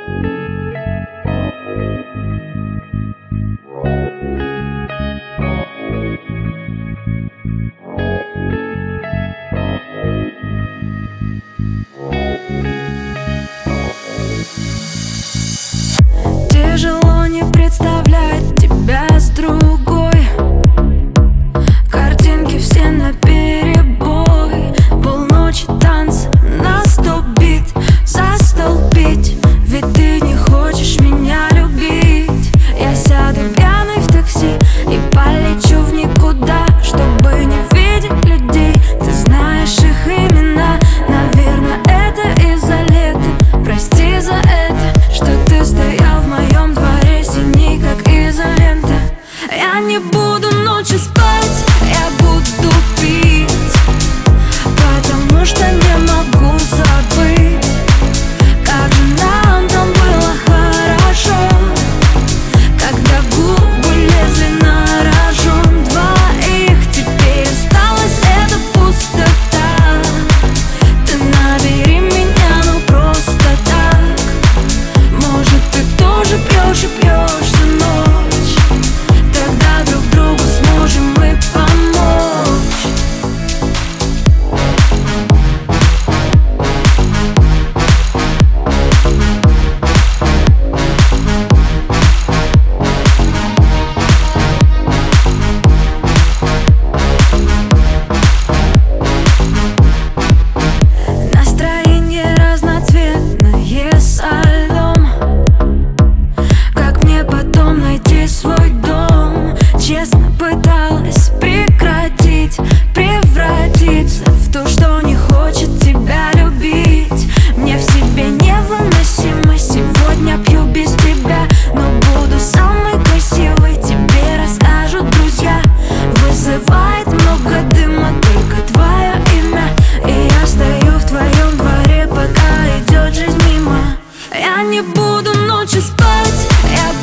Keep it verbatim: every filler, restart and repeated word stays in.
Тяжело не представлять тебя с другой. Картинки все наперебой. Полночи танцы на сто бит. Застолбить, ведь ты не хочешь меня любить. Я сяду пьяный в такси и полечу в никуда, чтобы не видеть людей. Ты знаешь их имена. Наверное, это из-за лета. Прости за это, что ты стоял в моем дворе, синий как изолента. Я не буду ночью спать, я буду пить, потому что не могу забыть, как же нам там было хорошо, когда губы лезли на рожон двоих. Теперь осталась эта пустота. Ты набери меня, ну просто так. Может, ты тоже пьешь и пьешь всю ночь. Тогда друг другу сможем мы помочь. Настроение разноцветное со льдом. Как мне потом найти свой дом? Честно пыталась прекратить, превратиться в то, что не хочет тебя любить. Мне в себе невыносимо. Сегодня пью без тебя, но буду самой красивой. Тебе расскажут друзья. Вызывает много дыма только твое имя, и я стою в твоем дворе, пока идет жизнь мимо. Я не буду ночью спать, я